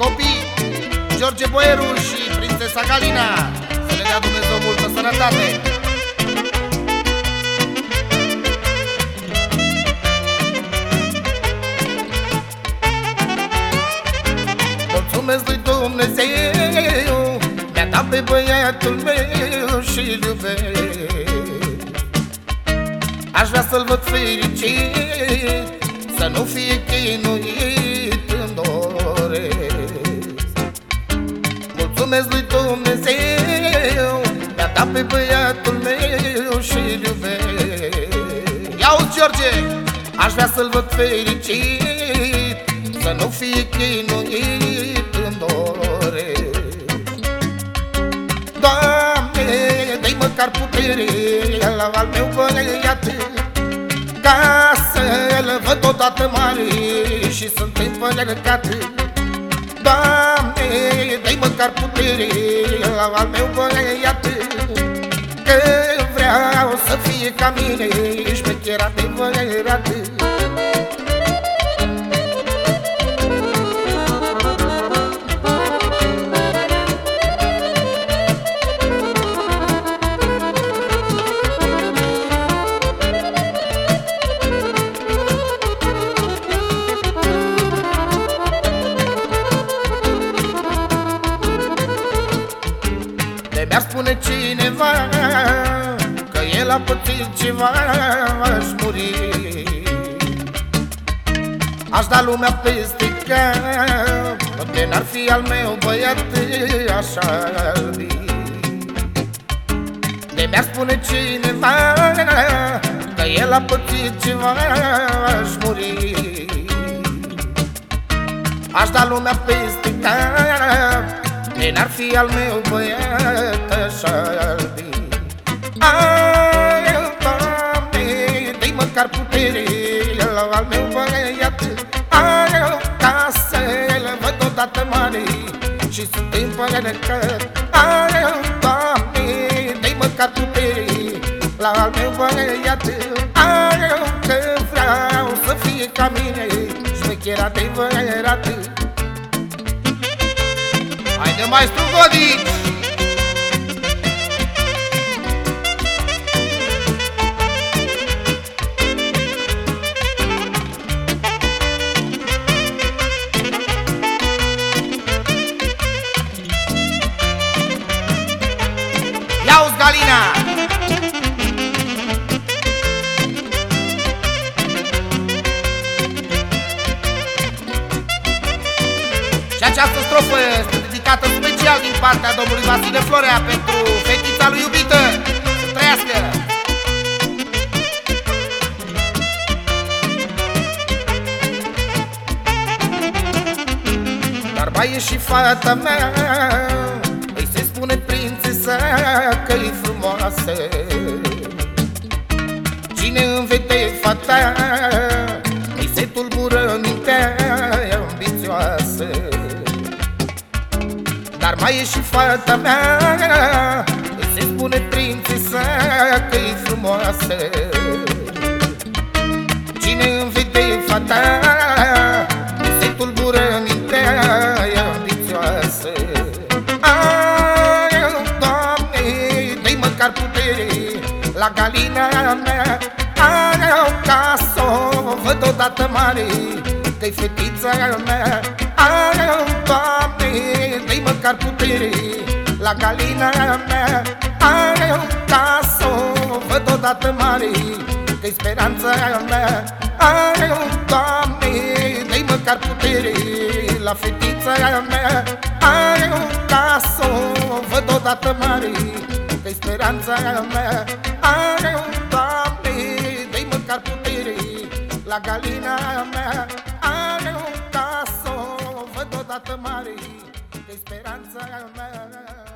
copii, George Boieru și prințesa Galina. Să le dea Dumnezeu multă sănătate. Mulțumesc lui Dumnezeu, mi-a dat pe băiatul meu și-l iubesc. Aș vrea să-l văd fericit, să nu fie chinuit, îmi doresc. Mulțumesc lui Dumnezeu, mi-a dat pe băiatul meu și-l iubesc. Ia-uzi, George! Aș vrea să-l văd fericit, să nu fie chinuit, îmi doresc. Doamne, dă-i măcar putere al meu băiat, ca să-l văd odată mare și să-mi împărcat. Doamne, dă-i măcar putere al meu băiat, că vreau să fie ca mine, șmecher adevărat. Mi-ar spune cineva că el a pățit ceva, aș muri. Aș da lumea peste cap, de n-ar fi al meu băiat, așa-ar fi. De mi-ar spune cineva că el a pățit ceva, aș muri. Aș da lumea peste cap, de n-ar fi al meu băiat, așa-ar fi. Ai, Doamne, dă-i măcar putere al meu băiat, ai, ca să-l văd odată mare și sunt împărcat. Ai, Doamne, dă-i măcar putere al meu băiat, ai, că vreau să fie ca mine, șmecher adevărat. Haide, maestru Godici! Ia-uzi, Galina! Și această strofă este dedicată special din partea domnului Vasile Florea pentru fetița lui iubită. Să trăiască! Dar mai e și fata mea, îi se spune prințesa că-i frumoasă. Cine îmi vede fata, îi se tulbură mintea ambițioasă. Dar mai e și fata mea, îi se spune prințesa că-i frumoasă. Cine îmi vede fata, îi se tulbură mintea ambițioasă. Ai, Doamne, dă-i măcar putere la Galina mea, ai, ca s-o văd odată mare, că-i fetița mea. Ai, Doamne, dă-i măcar putere la Galina mea, ai, ca s-o văd odată mare, că-i speranța mea. Ai, Doamne, dă-i măcar putere la fetița mea, ai, ca s-o văd odată mare, că-i speranța mea. Ai, Doamne, dă-i măcar putere la Galina mea, ai, ca s-o văd odată mare, că-i speranța mea.